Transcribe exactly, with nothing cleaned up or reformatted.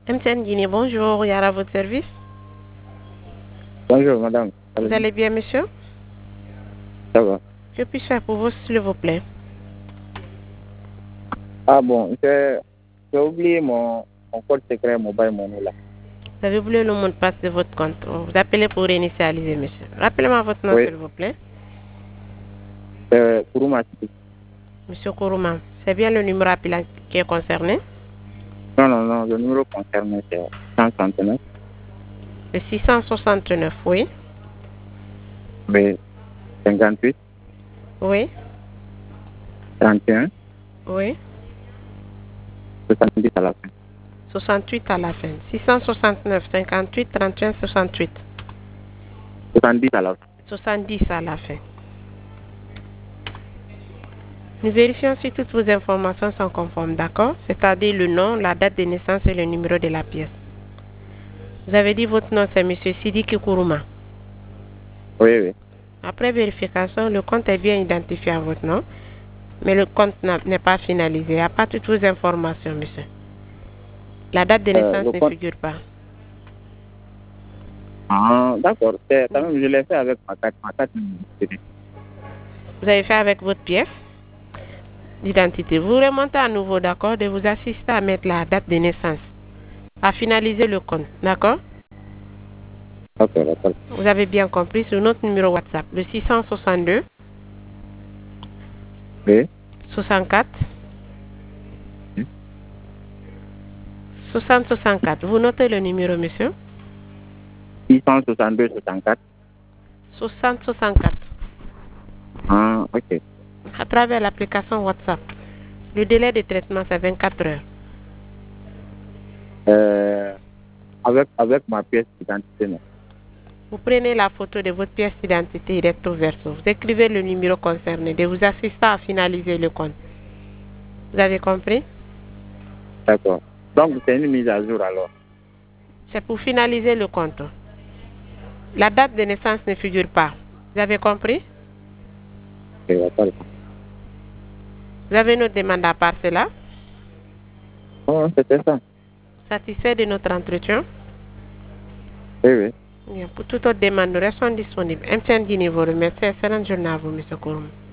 M T N Guinée, bonjour, Yara, votre service. Bonjour, madame. Vous allez bien, monsieur? Ça va. Que puis-je faire pour vous, s'il vous plaît? Ah bon, j'ai j'ai oublié mon, mon code secret mobile money là. Vous avez oublié le mot de passe de votre compte. Vous appelez pour réinitialiser, monsieur. Rappelez-moi votre nom, Oui, s'il vous plaît. c'est Kourouma Sidi. Monsieur Kourouma, c'est bien le numéro appelant qui est concerné? Non, non, non, le numéro concerné c'est cent soixante-neuf, Le six cent soixante-neuf, oui. mais cinquante-huit, Oui, trente et un, oui. soixante-dix à la fin. soixante-huit à la fin. six cent soixante-neuf, cinquante-huit, trente et un, soixante-huit. soixante-dix à la fin. soixante-dix à la fin. Nous vérifions si toutes vos informations sont conformes, d'accord? C'est-à-dire le nom, la date de naissance et le numéro de la pièce. Vous avez dit votre nom, c'est monsieur Sidi Kourouma. Oui, oui. Après vérification, le compte est bien identifié à votre nom, mais le compte n'est pas finalisé. Il n'y a pas toutes vos informations, monsieur. La date de Euh, naissance le ne compte. figure pas. Ah, d'accord. C'est quand même, je l'ai fait avec ma carte, ma carte d'identité. Vous avez fait avec votre pièce d'identité. Vous remontez à nouveau, d'accord, de vous assister à mettre la date de naissance, à finaliser le compte, d'accord? D'accord, d'accord. Vous avez bien compris sur notre numéro WhatsApp, le six cent soixante-deux, Oui. soixante-quatre, Oui. soixante soixante-quatre. Vous notez le numéro, monsieur? six cent soixante-deux, soixante-quatre. soixante soixante-quatre. Ah, ok. À travers l'application WhatsApp. Le délai de traitement, c'est vingt-quatre heures. Euh, avec, avec ma pièce d'identité, non. Vous prenez la photo de votre pièce d'identité recto verso. Vous écrivez le numéro concerné de vous assister à finaliser le compte. Vous avez compris? D'accord. Donc, c'est une mise à jour alors. C'est pour finaliser le compte. La date de naissance ne figure pas. Vous avez compris? Ok, d'accord. Vous avez une autre demande à part cela? Oh, c'était ça. Satisfait de notre entretien? Oui, oui. Bien, pour toute autre demande, nous restons disponibles. M T N Guinée vous remercie. Excellente journée à vous, M. Kouroum.